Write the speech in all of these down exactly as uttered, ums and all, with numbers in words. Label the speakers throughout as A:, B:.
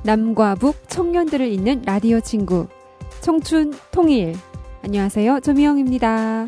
A: 남과 북 청년들을 잇는 라디오 친구 청춘 통일. 안녕하세요, 조미영입니다.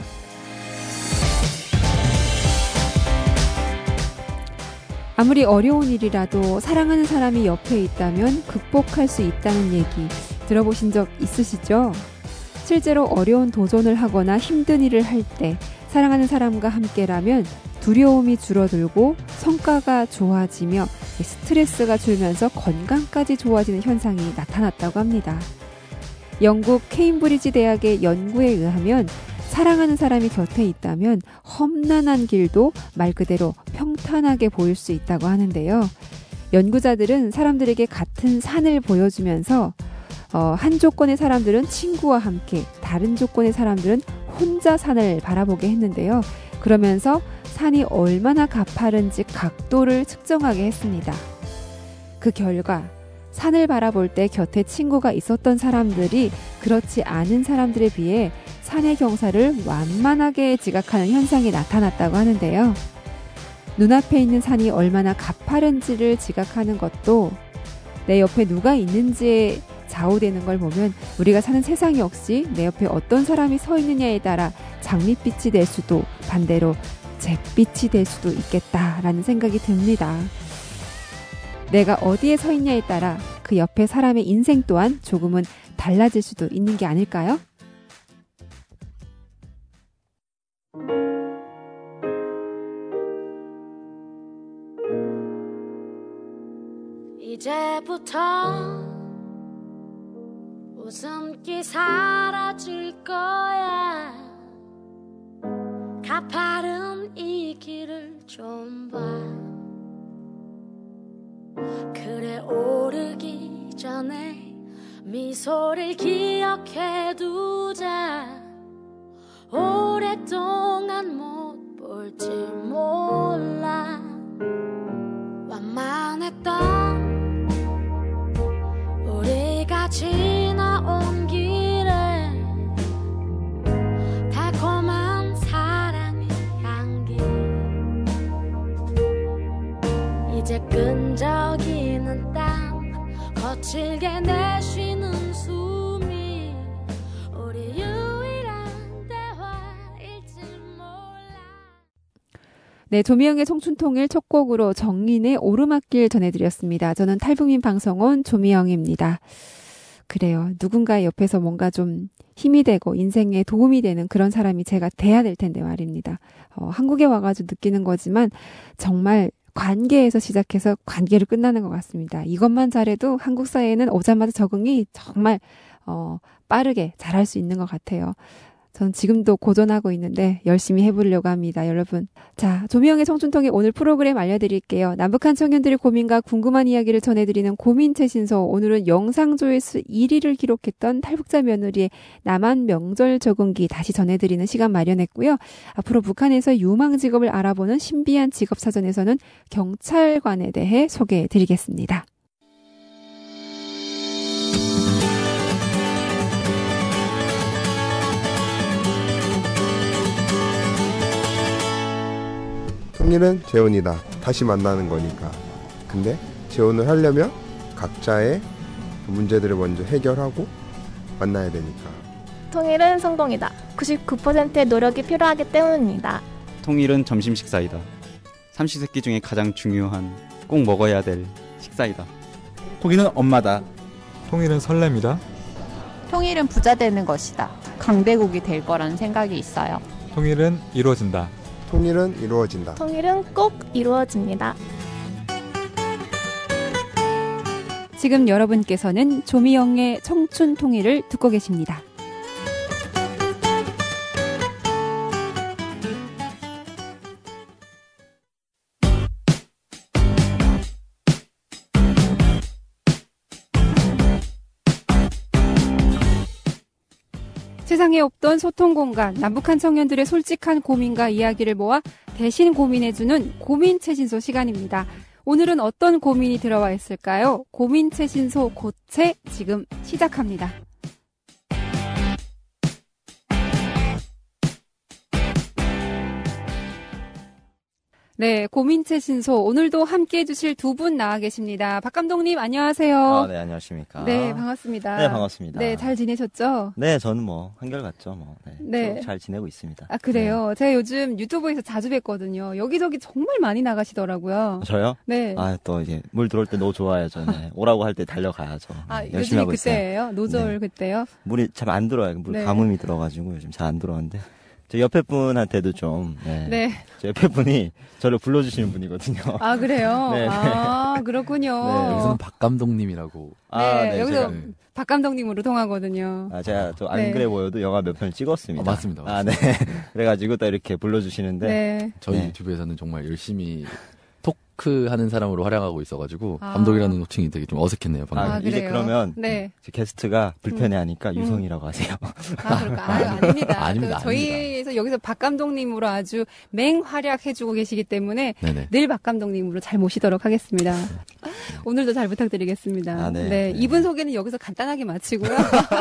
A: 아무리 어려운 일이라도 사랑하는 사람이 옆에 있다면 극복할 수 있다는 얘기 들어보신 적 있으시죠? 실제로 어려운 도전을 하거나 힘든 일을 할 때 사랑하는 사람과 함께라면 두려움이 줄어들고 성과가 좋아지며 스트레스가 줄면서 건강까지 좋아지는 현상이 나타났다고 합니다. 영국 케임브리지 대학의 연구에 의하면 사랑하는 사람이 곁에 있다면 험난한 길도 말 그대로 평탄하게 보일 수 있다고 하는데요. 연구자들은 사람들에게 같은 산을 보여주면서 어, 한 조건의 사람들은 친구와 함께, 다른 조건의 사람들은 혼자 산을 바라보게 했는데요. 그러면서 산이 얼마나 가파른지 각도를 측정하게 했습니다. 그 결과 산을 바라볼 때 곁에 친구가 있었던 사람들이 그렇지 않은 사람들에 비해 산의 경사를 완만하게 지각하는 현상이 나타났다고 하는데요. 눈앞에 있는 산이 얼마나 가파른지를 지각하는 것도 내 옆에 누가 있는지에 좌우되는 걸 보면 우리가 사는 세상 역시 내 옆에 어떤 사람이 서 있느냐에 따라 장밋빛이 될 수도 반대로 잿빛이 될 수도 있겠다라는 생각이 듭니다. 내가 어디에 서 있냐에 따라 그 옆에 사람의 인생 또한 조금은 달라질 수도 있는 게 아닐까요?
B: 이제부터 웃음기 사라질 거야. 가파른 이 길을 좀 봐. 그래 오르기 전에 미소를 기억해 두자. 오랫동안 못 볼지 몰라. 완만했던 우리가 지나온 길에 달콤한 사랑의 향기. 이제 끈적이는 땀 거칠게 내쉬는 숨이 우리 유일한 대화일지 몰라.
A: 네, 조미영의 청춘통일 첫 곡으로 정인의 오르막길 전해드렸습니다. 저는 탈북민 방송온 조미영입니다. 그래요. 누군가의 옆에서 뭔가 좀 힘이 되고 인생에 도움이 되는 그런 사람이 제가 돼야 될 텐데 말입니다. 어, 한국에 와가지고 느끼는 거지만 정말 관계에서 시작해서 관계로 끝나는 것 같습니다. 이것만 잘해도 한국 사회에는 오자마자 적응이 정말 어, 빠르게 잘할 수 있는 것 같아요. 전 지금도 고전하고 있는데 열심히 해보려고 합니다. 여러분. 자, 조미영의 청춘통일 오늘 프로그램 알려드릴게요. 남북한 청년들의 고민과 궁금한 이야기를 전해드리는 고민 최신소. 오늘은 영상 조회수 일 위를 기록했던 탈북자 며느리의 남한 명절 적응기 다시 전해드리는 시간 마련했고요. 앞으로 북한에서 유망 직업을 알아보는 신비한 직업사전에서는 경찰관에 대해 소개해드리겠습니다.
C: 통일은 재혼이다. 다시 만나는 거니까. 근데 재혼을 하려면 각자의 문제들을 먼저 해결하고 만나야 되니까.
D: 통일은 성공이다. 구십구 퍼센트의 노력이 필요하기 때문입니다.
E: 통일은 점심 식사이다. 삼시세끼 중에 가장 중요한 꼭 먹어야 될 식사이다.
F: 통일은 엄마다.
G: 통일은 설렘이다.
H: 통일은 부자 되는 것이다. 강대국이 될 거라는 생각이 있어요.
G: 통일은 이루어진다.
C: 통일은 이루어진다.
D: 통일은 꼭 이루어집니다.
A: 지금 여러분께서는 조미영의 청춘 통일을 듣고 계십니다. 세상에 없던 소통 공간, 남북한 청년들의 솔직한 고민과 이야기를 모아 대신 고민해주는 고민 최신소 시간입니다. 오늘은 어떤 고민이 들어와 있을까요? 고민 최신소 고체 지금 시작합니다. 네, 고민채 신소 오늘도 함께 해주실 두 분 나와 계십니다. 박 감독님 안녕하세요.
I: 아, 네, 안녕하십니까.
A: 네, 반갑습니다.
I: 네, 반갑습니다.
A: 네, 잘 지내셨죠?
I: 네, 저는 뭐 한결같죠. 뭐. 네,
A: 네.
I: 잘 지내고 있습니다.
A: 아, 그래요? 네. 제가 요즘 유튜브에서 자주 뵀거든요. 여기저기 정말 많이 나가시더라고요.
I: 저요?
A: 네.
I: 아, 또 이제 물 들어올 때 노 좋아야죠. 네. 오라고 할 때 달려가야죠.
A: 아,
I: 네,
A: 요즘이
I: 열심히 하고
A: 그때예요?
I: 있어요.
A: 노절
I: 네.
A: 그때요?
I: 물이 참 안 들어와요. 물
A: 네.
I: 가뭄이 들어가지고 요즘 잘 안 들어오는데. 저 옆에 분한테도 좀, 네.
A: 네.
I: 저 옆에 분이 저를 불러주시는 분이거든요.
A: 아, 그래요?
I: 네, 네.
A: 아, 그렇군요.
I: 네,
F: 여기서는 박 감독님이라고.
I: 아,
A: 네,
I: 네,
A: 여기서
I: 제가,
A: 박 감독님으로 통하거든요.
I: 아, 제가 또 안
A: 네.
I: 그래 보여도 영화 몇 편을 찍었습니다.
F: 아, 맞습니다,
I: 아, 네. 그래가지고 또 이렇게 불러주시는데.
A: 네.
F: 저희
I: 네.
F: 유튜브에서는 정말 열심히 토크하는 사람으로 활약하고 있어가지고
A: 아.
F: 감독이라는 호칭이 되게 좀 어색했네요. 방금.
I: 아,
A: 아,
I: 이제
A: 그래요?
I: 그러면
A: 네.
I: 제 게스트가 불편해하니까
A: 음.
I: 유성이라고 하세요.
A: 아, 그럴까? 아유, 아닙니다.
F: 아닙니다,
A: 그 저희에서 여기서 박 감독님으로 아주 맹활약해주고 계시기 때문에
F: 네네.
A: 늘 박 감독님으로 잘 모시도록 하겠습니다. 오늘도 잘 부탁드리겠습니다.
I: 아, 네.
A: 네,
I: 네.
A: 이분 소개는 여기서 간단하게 마치고요.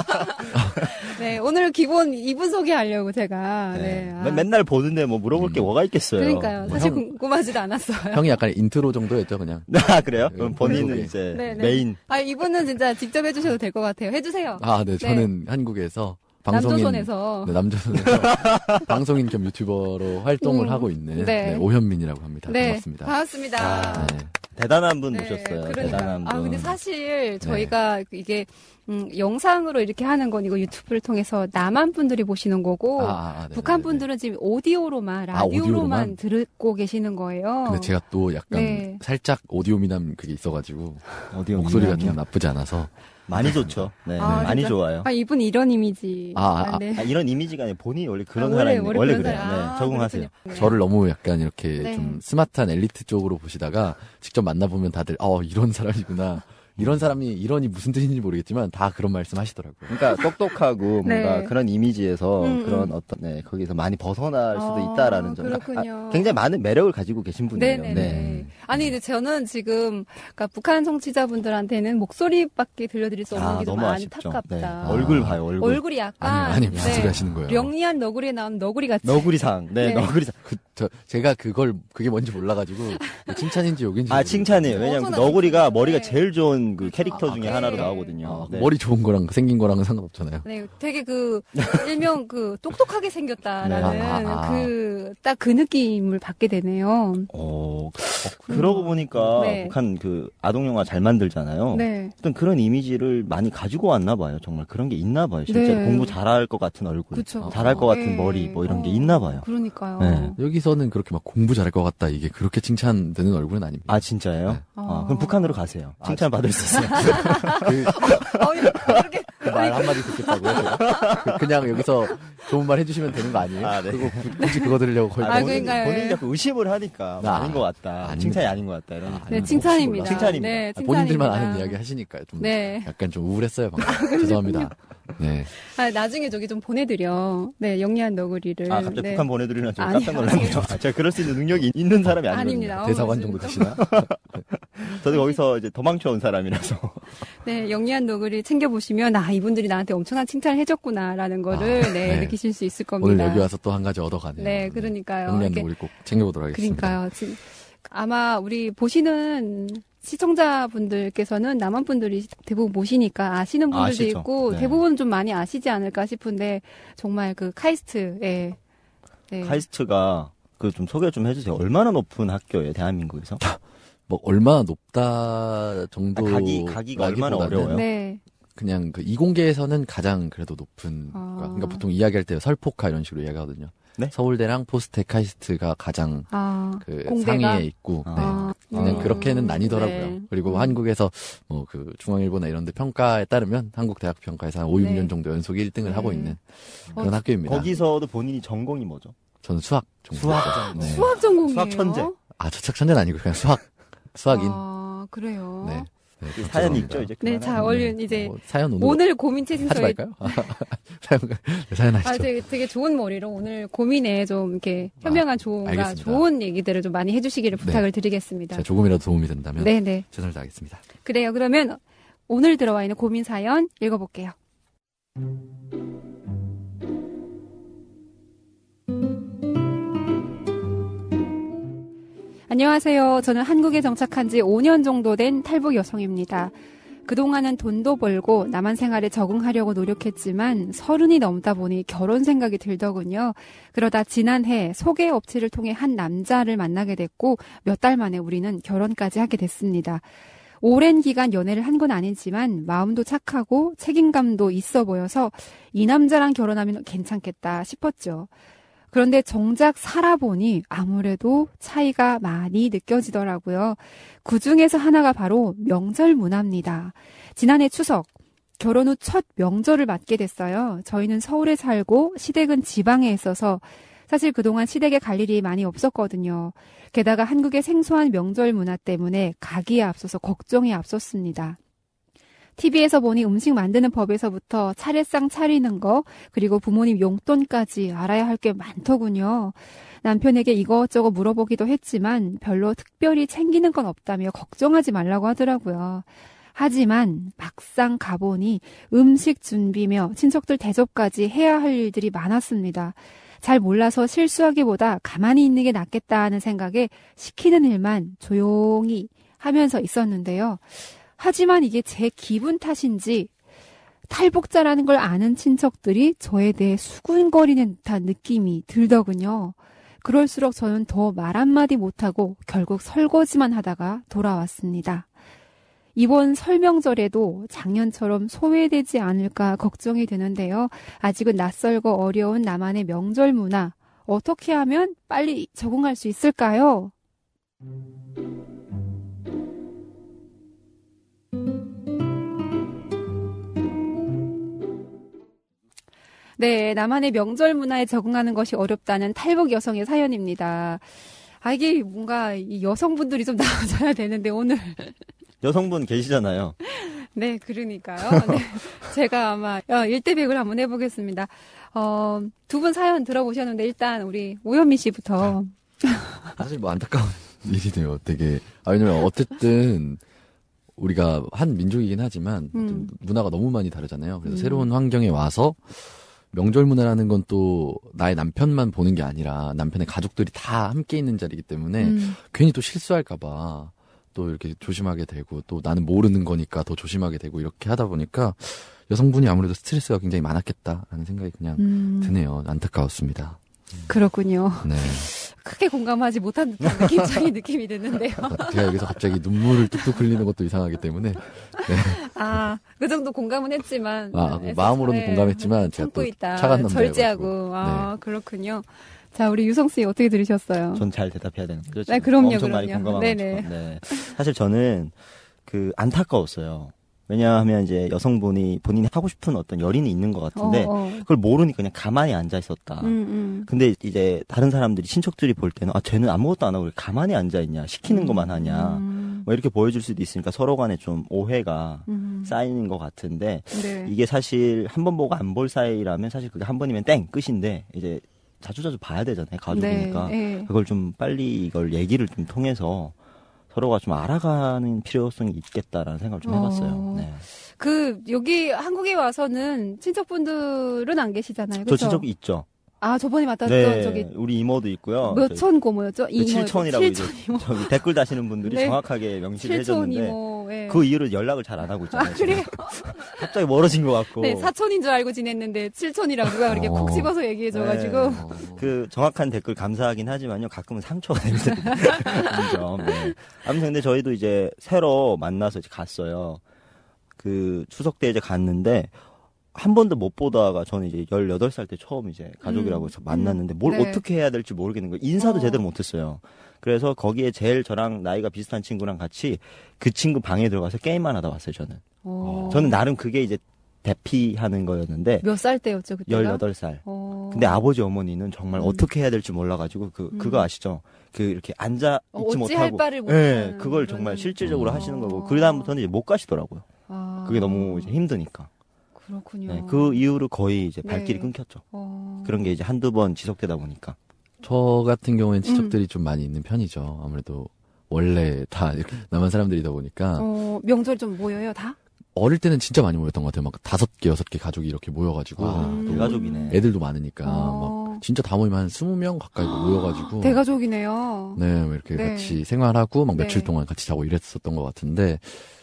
A: 네, 오늘 기본 이분 소개하려고 제가. 네.
I: 네.
A: 아,
I: 맨- 맨날 보는데 뭐 물어볼 게
F: 음.
I: 뭐가 있겠어요.
A: 그러니까요.
F: 뭐
A: 사실
F: 형-
A: 궁금하지도 않았어요.
F: 형이 약간 인트로 정도였죠, 그냥.
I: 아, 그래요? 그럼
F: 네,
I: 본인은
F: 소개.
I: 이제
A: 네, 네.
I: 메인.
A: 아, 이분은 진짜 직접 해주셔도 될 것 같아요. 해주세요.
F: 아, 네. 저는 한국에서 방송인.
A: 남조선에서.
F: 네, 남조선에서 방송인 겸 유튜버로 활동을
A: 음,
F: 하고 있는
A: 네.
F: 네, 오현민이라고 합니다.
A: 네,
F: 반갑습니다.
A: 반갑습니다.
I: 아, 대단한 분
A: 네,
I: 모셨어요.
A: 그러니까요.
I: 대단한 분.
A: 아, 근데 사실 저희가 이게 음, 영상으로 이렇게 하는 건 이거 유튜브를 통해서 남한 분들이 보시는 거고
F: 아, 아, 아, 네,
A: 북한
F: 네, 네.
A: 분들은 지금 오디오로만
F: 아,
A: 라디오로만
F: 오디오로만?
A: 듣고 계시는 거예요.
F: 근데 제가 또 약간
A: 네.
F: 살짝 오디오 미남 그게 있어가지고
I: 어디요?
F: 목소리가
I: 미남이요?
F: 좀 나쁘지 않아서
I: 많이 좋죠. 네,
A: 아,
I: 네, 많이
A: 진짜?
I: 좋아요.
A: 아, 이분 이런 이미지.
F: 아, 아,
A: 네.
I: 아, 이런 이미지가 아니라 본인이 원래 그런
A: 아, 원래,
I: 사람이
A: 원래,
I: 원래
A: 그런
I: 그래요.
A: 사람.
I: 네,
A: 아,
I: 적응하세요.
A: 그렇군요.
F: 저를 너무 약간 이렇게
A: 네.
F: 좀 스마트한 엘리트 쪽으로 보시다가 직접 만나보면 다들 어 이런 사람이구나. 이런 사람이 이런이 무슨 뜻인지 모르겠지만 다 그런 말씀 하시더라고요.
I: 그러니까 똑똑하고
A: 네.
I: 뭔가 그런 이미지에서
A: 음,
I: 그런
A: 음.
I: 어떤 네, 거기서 많이 벗어날 수도
A: 아,
I: 있다라는 점.
A: 그렇군요.
I: 아, 굉장히 많은 매력을 가지고 계신 분이에요.
A: 네네네.
I: 네.
A: 아니, 근데 저는 지금, 그러니까 북한 청취자분들한테는 목소리밖에 들려드릴 수 없는
I: 아,
A: 게 좀
I: 너무 아쉽죠.
A: 안타깝다.
I: 네.
F: 아.
I: 얼굴 봐요, 얼굴.
A: 얼굴이 약간.
F: 아니 아니 무슨
A: 네.
F: 소리 하시는 거예요?
A: 영리한 너구리에 나온 너구리 같이.
I: 너구리상. 네,
A: 네.
I: 너구리상.
F: 그, 저, 제가 그걸 그게 뭔지 몰라가지고 칭찬인지 욕인지
I: 아, 칭찬이에요. 왜냐면 그
A: 어서나
I: 너구리가
A: 칭찬해.
I: 머리가 제일 좋은 그 캐릭터
A: 아,
I: 중에
A: 네.
I: 하나로 나오거든요.
F: 아,
I: 네.
F: 머리 좋은 거랑 생긴 거랑은 상관없잖아요.
A: 네, 되게 그, 일명 그, 똑똑하게 생겼다라는
F: 네. 아, 아, 아.
A: 그, 딱 그 느낌을 받게 되네요.
I: 어, 어, 그러고 보니까
A: 네.
I: 북한 그 아동 영화 잘 만들잖아요.
A: 네.
I: 어떤 그런 이미지를 많이 가지고 왔나 봐요. 정말 그런 게 있나 봐요. 실제로
A: 네.
I: 공부 잘할 것 같은 얼굴,
A: 그쵸.
I: 잘할 것 같은
A: 네.
I: 머리, 뭐 이런 게
A: 어,
I: 있나 봐요.
A: 그러니까요.
I: 네.
F: 여기서는 그렇게 막 공부 잘할 것 같다 이게 그렇게 칭찬되는 얼굴은 아닙니다.
I: 아, 진짜요?
F: 네.
I: 아, 그럼 북한으로 가세요.
F: 아,
I: 칭찬 받을 수 있어요.
A: 어, 이렇게.
F: 그 말 한마디 듣겠다고요? 제가? 그- 그냥 여기서 좋은 말 해주시면 되는 거 아니에요?
I: 아, 네.
F: 그리고 구- 굳이 그거 들으려고 거의
A: 아,
I: 본인,
A: 그러니까요.
I: 본인이
A: 예.
I: 자꾸 의심을 하니까 뭐
F: 아,
I: 아닌 것 같다.
F: 아닙니다.
I: 칭찬이 아닌 것 같다. 이런.
F: 아,
A: 네,
F: 아니,
A: 칭찬입니다.
I: 칭찬입니다.
A: 네,
F: 아,
A: 칭찬입니다.
F: 본인들만 아는 이야기 하시니까요. 좀
A: 네.
F: 약간 좀 우울했어요 방금. 죄송합니다. 네.
A: 아, 나중에 저기 좀 보내드려. 네, 영리한 너구리를.
I: 아, 갑자기
A: 네.
I: 북한 보내드리면 좀
A: 아니요,
I: 깜짝 놀랐네요. 아, 제가 그럴 수 있는 능력이 있는 사람이 아니거든요.
A: 아닙니다. 어,
F: 대사관
A: 지금
F: 정도
A: 좀-
F: 되시나?
I: 저도 거기서 이제 도망쳐 온 사람이라서.
A: 네, 영리한 너구리 챙겨보시면, 아, 이분들이 나한테 엄청난 칭찬을 해줬구나라는 거를,
F: 아,
A: 네,
F: 네.
A: 느끼실 수 있을 겁니다.
F: 오늘 여기 와서 또 한 가지 얻어가네요.
A: 네, 그러니까요.
F: 영리한
A: 이렇게-
F: 우리 꼭 챙겨보도록 하겠습니다.
A: 그러니까요. 지금 아마 우리 보시는 시청자분들께서는 남한 분들이 대부분 보시니까 아시는 분들도
I: 아시죠.
A: 있고
I: 네.
A: 대부분 좀 많이 아시지 않을까 싶은데 정말 그 카이스트에 네.
I: 카이스트가 그 좀 소개 좀 해주세요. 얼마나 높은 학교예요, 대한민국에서?
F: 뭐 얼마나 높다 정도
I: 아, 가기- 가기가 얼마나 어려워요?
A: 네.
F: 그냥 그 이공계에서는 가장 그래도 높은
A: 아.
F: 과. 그러니까 보통 이야기할 때 설포카 이런 식으로 이야기하거든요.
I: 네?
F: 서울대랑 포스텍 카이스트가 가장
A: 아,
F: 그
A: 공대가?
F: 상위에 있고
I: 아.
F: 네.
A: 아,
F: 그냥
A: 음.
F: 그렇게는 나뉘더라고요.
A: 네.
F: 그리고
A: 음.
F: 한국에서 뭐 그 중앙일보나 이런 데 평가에 따르면 한국 대학 평가에서 한 오, 육 년
A: 네.
F: 정도 연속 일 등을
A: 네.
F: 하고 있는 그런
A: 어,
F: 학교입니다.
I: 거기서도 본인이 전공이 뭐죠?
F: 저는 수학 전공.
I: 수학 전공.
A: 수학 전공이에요.
I: 수학 천재.
F: 아, 저착 천재는 아니고 그냥 수학 수학인.
A: 아, 그래요.
F: 네. 네, 좀
I: 사연이
F: 죄송합니다.
I: 있죠, 이제.
A: 네, 자, 얼른 이제
F: 뭐, 사연 오늘,
A: 오늘 고민
F: 하지
A: 채신서에
F: 말까요? 사연, 네, 사연 하시죠.
A: 아, 되게, 되게 좋은 머리로 오늘 고민에 좀 이렇게 현명한 조언과
F: 알겠습니다.
A: 좋은 얘기들을 좀 많이 해주시기를
F: 네.
A: 부탁을 드리겠습니다.
F: 제가 조금이라도 도움이 된다면
A: 네네.
F: 최선을 다하겠습니다.
A: 그래요. 그러면 오늘 들어와 있는 고민 사연 읽어볼게요. 안녕하세요. 저는 한국에 정착한 지 오 년 정도 된 탈북 여성입니다. 그동안은 돈도 벌고 남한 생활에 적응하려고 노력했지만 서른이 넘다 보니 결혼 생각이 들더군요. 그러다 지난해 소개 업체를 통해 한 남자를 만나게 됐고 몇 달 만에 우리는 결혼까지 하게 됐습니다. 오랜 기간 연애를 한 건 아니지만 마음도 착하고 책임감도 있어 보여서 이 남자랑 결혼하면 괜찮겠다 싶었죠. 그런데 정작 살아보니 아무래도 차이가 많이 느껴지더라고요. 그 중에서 하나가 바로 명절 문화입니다. 지난해 추석, 결혼 후 첫 명절을 맞게 됐어요. 저희는 서울에 살고 시댁은 지방에 있어서 사실 그동안 시댁에 갈 일이 많이 없었거든요. 게다가 한국의 생소한 명절 문화 때문에 가기에 앞서서 걱정이 앞섰습니다. 티비에서 보니 음식 만드는 법에서부터 차례상 차리는 거, 그리고 부모님 용돈까지 알아야 할 게 많더군요. 남편에게 이것저것 물어보기도 했지만 별로 특별히 챙기는 건 없다며 걱정하지 말라고 하더라고요. 하지만 막상 가보니 음식 준비며 친척들 대접까지 해야 할 일들이 많았습니다. 잘 몰라서 실수하기보다 가만히 있는 게 낫겠다 하는 생각에 시키는 일만 조용히 하면서 있었는데요. 하지만 이게 제 기분 탓인지 탈북자라는 걸 아는 친척들이 저에 대해 수군거리는 듯한 느낌이 들더군요. 그럴수록 저는 더 말 한마디 못하고 결국 설거지만 하다가 돌아왔습니다. 이번 설명절에도 작년처럼 소외되지 않을까 걱정이 되는데요. 아직은 낯설고 어려운 나만의 명절 문화, 어떻게 하면 빨리 적응할 수 있을까요? 네, 나만의 명절 문화에 적응하는 것이 어렵다는 탈북 여성의 사연입니다. 아, 이게 뭔가 이 여성분들이 좀 나와줘야 되는데 오늘
I: 여성분 계시잖아요.
A: 네, 그러니까요. 네, 제가 아마 일 대 백을 한번 해보겠습니다. 어, 두 분 사연 들어보셨는데 일단 우리 오현미 씨부터.
F: 사실 뭐 안타까운 일이네요. 되게 아, 왜냐면 어쨌든 우리가 한 민족이긴 하지만
A: 음.
F: 문화가 너무 많이 다르잖아요. 그래서
A: 음.
F: 새로운 환경에 와서 명절 문화라는 건 또 나의 남편만 보는 게 아니라 남편의 가족들이 다 함께 있는 자리이기 때문에 음. 괜히 또 실수할까봐 또 이렇게 조심하게 되고 또 나는 모르는 거니까 더 조심하게 되고 이렇게 하다 보니까 여성분이 아무래도 스트레스가 굉장히 많았겠다라는 생각이 그냥 음. 드네요. 안타까웠습니다.
A: 그렇군요.
F: 네.
A: 크게 공감하지 못한 듯한 느낌적인 느낌이 드는데요.
F: 제가 여기서 갑자기 눈물을 뚝뚝 흘리는 것도 이상하기 때문에. 네.
A: 아, 그 정도 공감은 했지만.
F: 아, 마음으로는 네, 공감했지만 제가 또 있다. 차가운 남자여가지고.
A: 절제하고. 아, 네. 그렇군요. 자, 우리 유성 씨 어떻게 들으셨어요?
I: 전 잘 대답해야 되는 거죠?
A: 네, 그럼요,
I: 엄청
A: 그럼요.
I: 많이 공감하고
A: 네네.
I: 네. 사실 저는 그 안타까웠어요. 왜냐하면 이제 여성분이 본인이 하고 싶은 어떤 열의는 있는 것 같은데 어, 어. 그걸 모르니까 그냥 가만히 앉아 있었다. 음, 음. 근데 이제 다른 사람들이 친척들이 볼 때는 아 쟤는 아무것도 안 하고 가만히 앉아 있냐, 시키는 음, 것만 하냐, 음. 뭐 이렇게 보여줄 수도 있으니까 서로 간에 좀 오해가 음. 쌓이는 것 같은데 네. 이게 사실 한 번 보고 안 볼 사이라면 사실 그게 한 번이면 땡 끝인데 이제 자주자주 봐야 되잖아요. 가족이니까 네, 네. 그걸 좀 빨리 이걸 얘기를 좀 통해서. 서로가 좀 알아가는 필요성이 있겠다라는 생각을 좀 해봤어요. 어... 네.
A: 그 여기 한국에 와서는 친척분들은 안 계시잖아요. 그렇죠?
I: 저 친척 있죠.
A: 아 저번에 맡았던
I: 네,
A: 저기
I: 우리 이모도 있고요.
A: 몇 천 고모였죠?
I: 그 칠천이라고 이제 저기 댓글 다시는 분들이 네. 정확하게 명시를 해줬는데
A: 이모, 네.
I: 그 이후로 연락을 잘 안 하고 있잖아요.
A: 아, 그래요?
I: 갑자기 멀어진 것 같고.
A: 네, 사촌인 줄 알고 지냈는데 칠천이라고 누가 그렇게 콕 집어서 얘기해줘가지고. 네.
I: 그 정확한 댓글 감사하긴 하지만요. 가끔은 상처가 됩니다. 네. 아무튼 근데 저희도 이제 새로 만나서 이제 갔어요. 그 추석 때 이제 갔는데. 한 번도 못 보다가 저는 이제 열여덟 살 때 처음 이제 가족이라고 해서 음, 만났는데 뭘 네. 어떻게 해야 될지 모르겠는 거예요. 인사도 어. 제대로 못했어요. 그래서 거기에 제일 저랑 나이가 비슷한 친구랑 같이 그 친구 방에 들어가서 게임만 하다 왔어요, 저는. 어. 저는 나름 그게 이제 대피하는 거였는데.
A: 몇 살 때였죠, 그때가?
I: 열여덟 살. 어. 근데 아버지 어머니는 정말 음. 어떻게 해야 될지 몰라가지고 그, 음. 그거 아시죠? 그 이렇게 앉아 있지
A: 어,
I: 못하고.
A: 바를
I: 네, 그걸 정말 실질적으로 어. 하시는 거고. 그 다음부터는 이제 못 가시더라고요. 아. 그게 너무 이제 힘드니까.
A: 그렇군요.
I: 네, 그 이후로 거의 이제 발길이 네. 끊겼죠. 어... 그런 게 이제 한두 번 지속되다 보니까.
F: 저 같은 경우엔 친척들이 음. 좀 많이 있는 편이죠. 아무래도 원래 다 이렇게 남한 사람들이다 보니까.
A: 어, 명절 좀 모여요, 다?
F: 어릴 때는 진짜 많이 모였던 것 같아요. 막 다섯 개, 여섯 개 가족이 이렇게 모여가지고.
I: 아, 음. 대가족이네.
F: 애들도 많으니까. 어. 막 진짜 다 모이면 한 스무 명 가까이 모여가지고.
A: 대가족이네요.
F: 네, 이렇게
A: 네.
F: 같이 생활하고 막 며칠
A: 네.
F: 동안 같이 자고 이랬었던 것 같은데,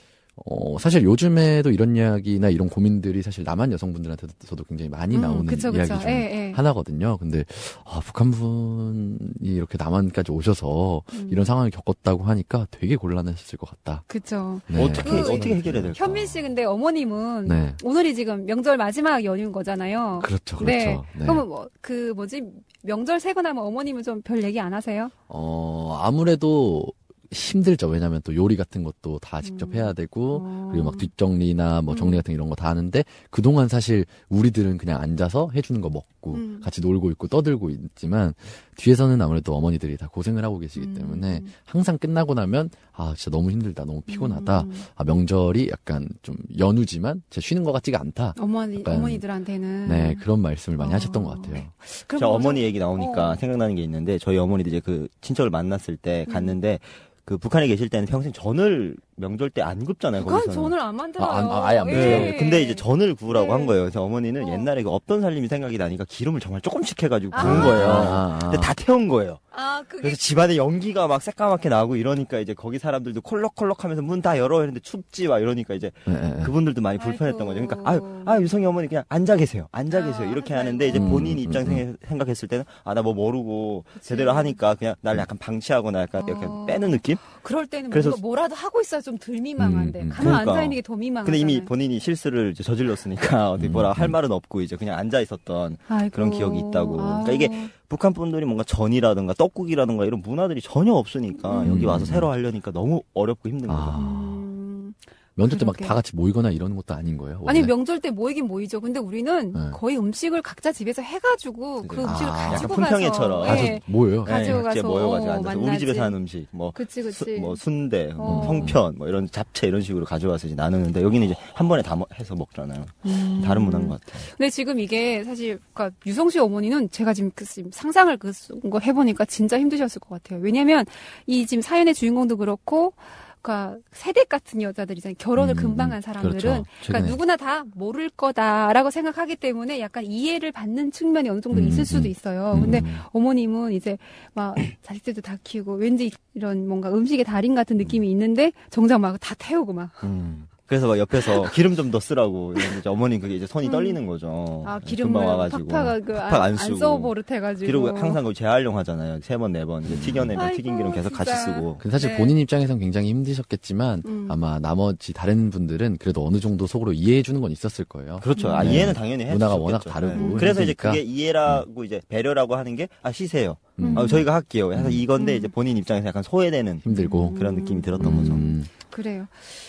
F: 어, 사실 요즘에도 이런 이야기나 이런 고민들이 사실 남한 여성분들한테도 굉장히 많이
A: 음,
F: 나오는
A: 그쵸, 그쵸.
F: 이야기 중
A: 예, 예.
F: 하나거든요. 근데, 아, 북한분이 이렇게 남한까지 오셔서
A: 음.
F: 이런 상황을 겪었다고 하니까 되게 곤란했을 것 같다.
A: 그쵸.
F: 네.
I: 어떻게,
A: 그,
I: 어떻게 해결해야 될까?
A: 현민 씨 근데 어머님은
F: 네.
A: 오늘이 지금 명절 마지막 연휴인 거잖아요.
F: 그렇죠, 그렇죠.
A: 네.
F: 네.
A: 그러면 뭐, 그 뭐지 명절 세고 나면 어머님은 좀 별 얘기 안 하세요?
F: 어, 아무래도 힘들죠. 왜냐하면 또 요리 같은 것도 다 직접
A: 음.
F: 해야 되고,
A: 어.
F: 그리고 막 뒷정리나 뭐 정리 같은 이런 거 다 하는데, 그동안 사실 우리들은 그냥 앉아서 해주는 거 먹고,
A: 음.
F: 같이 놀고 있고 떠들고 있지만, 뒤에서는 아무래도 어머니들이 다 고생을 하고 계시기
A: 음.
F: 때문에, 항상 끝나고 나면, 아, 진짜 너무 힘들다, 너무 피곤하다,
A: 음.
F: 아, 명절이 약간 좀 연휴지만, 진짜 쉬는 것 같지가 않다.
A: 어머니,
F: 약간,
A: 어머니들한테는.
F: 네, 그런 말씀을 많이
A: 어.
F: 하셨던 것 같아요.
A: 그럼
I: 저
A: 뭐
I: 어머니
A: 좀-
I: 얘기 나오니까
A: 어.
I: 생각나는 게 있는데 저희 어머니도 이제 그 친척을 만났을 때
A: 음.
I: 갔는데 그 북한에 계실 때는 평생 전을 명절 때 안 굽잖아요.
A: 북한
I: 거기서는.
A: 전을 안 만들어요.
F: 아, 안- 아, 아예 안
A: 예.
F: 만들어요?
I: 네, 근데 이제 전을 구우라고
A: 네.
I: 한 거예요. 그래서 어머니는
A: 어.
I: 옛날에 그 없던 살림이 생각이 나니까 기름을 정말 조금씩 해가지고
A: 아.
I: 구운 거예요.
F: 아, 아.
I: 근데 다 태운 거예요.
A: 아, 그게
I: 그래서 집안에 연기가 막 새까맣게 나고 이러니까 이제 거기 사람들도 콜록콜록하면서 문 다 열어 했는데 춥지 와 이러니까 이제
F: 네, 네.
I: 그분들도 많이 불편했던
A: 아이고.
I: 거죠. 그러니까 아유, 아 유성이 어머니 그냥 앉아 계세요. 앉아
A: 아,
I: 계세요. 이렇게
A: 하지
I: 하는데 이제
A: 말고.
I: 본인
F: 음,
I: 입장
F: 음,
I: 생 생각했을 때는 아 나 뭐 모르고
A: 그치.
I: 제대로 하니까 그냥 날 약간 방치하거나 약간 이렇게
A: 어.
I: 빼는 느낌?
A: 그럴 때는
I: 그래서-
A: 뭔가 뭐라도 하고 있어야 좀 덜 민망한데
F: 음, 음.
A: 가만
I: 그러니까.
A: 앉아 있는 게 더 민망하잖아요.
I: 근데 이미 본인이 실수를 이제 저질렀으니까 어디
F: 음,
I: 뭐라 할
F: 음.
I: 말은 없고 이제 그냥 앉아 있었던
A: 아이고.
I: 그런 기억이 있다고. 그러니까
A: 아우.
I: 이게 북한 분들이 뭔가 전이라든가 떡국이라든가 이런 문화들이 전혀 없으니까
A: 음.
I: 여기 와서 새로 하려니까 너무 어렵고 힘든 거죠.
F: 아.
A: 음.
F: 명절 때 막
A: 그러게.
F: 다 같이 모이거나 이러는 것도 아닌 거예요?
A: 아니
F: 원래?
A: 명절 때 모이긴 모이죠. 근데 우리는
F: 네.
A: 거의 음식을 각자 집에서 해가지고 그
I: 네.
A: 음식을
F: 아,
A: 가지고
I: 약간 풍평회처럼.
A: 가서
F: 가서
A: 예.
F: 모여요?
A: 가- 가지고
I: 네, 각자
A: 가서
I: 모여가지고 앉아서
A: 만나지.
I: 우리 집에서 하는 음식 뭐
A: 그치 그치.
I: 수, 뭐 순대, 뭐
A: 어.
I: 송편, 뭐 이런 잡채 이런 식으로 가져와서 이제 나누는데 여기는 이제 한 번에 다 먹- 해서 먹잖아요.
A: 음.
I: 다른 문화인 것 같아요.
A: 근데 지금 이게 사실 그러니까 유성 씨 어머니는 제가 지금 그 지금 상상을 그 거 해보니까 진짜 힘드셨을 것 같아요. 왜냐하면 이 지금 사연의 주인공도 그렇고. 그러니까 세대 같은 여자들이잖아요. 결혼을
F: 음,
A: 금방 한
F: 음.
A: 사람들은
F: 그렇죠.
A: 그러니까
F: 최근에.
A: 누구나 다 모를 거다라고 생각하기 때문에 약간 이해를 받는 측면이 어느 정도
F: 음,
A: 있을 수도
F: 음.
A: 있어요.
F: 음.
A: 근데 어머님은 이제 막 자식들도 다 키우고 왠지 이런 뭔가 음식의 달인 같은 느낌이 있는데 정작 막 다 태우고 막
I: 음. 그래서 막 옆에서 기름 좀 더 쓰라고 이러는데 이제 어머님 그게 이제 손이
A: 음.
I: 떨리는 거죠.
A: 아
I: 금방
A: 기름을
I: 와가지고
A: 팍팍 그
I: 팍팍
A: 안,
I: 안
A: 안
I: 쓰고.
A: 써버릇해가지고
I: 그리고 항상 그 재활용하잖아요. 세 번, 네 번. 이제 튀겨내면
A: 아이고,
I: 튀긴 기름 계속 같이
A: 진짜.
I: 쓰고.
F: 근데 사실
A: 네.
F: 본인 입장에선 굉장히 힘드셨겠지만
A: 음.
F: 아마 나머지 다른 분들은 그래도 어느 정도 속으로 이해해 주는 건 있었을 거예요.
I: 그렇죠. 아,
F: 네.
I: 이해는 당연히 해
F: 문화가
I: 주셨겠죠.
F: 워낙 다르고
I: 네. 그래서 이제
F: 힘드니까.
I: 그게 이해라고 이제 배려라고 하는 게 아, 쉬세요.
F: 음.
I: 아, 저희가 할게요. 해서 이건데
A: 음.
I: 이제 본인 입장에서 약간 소외되는
F: 힘들고
I: 그런 느낌이 들었던 거죠.
F: 음.
A: 그래요.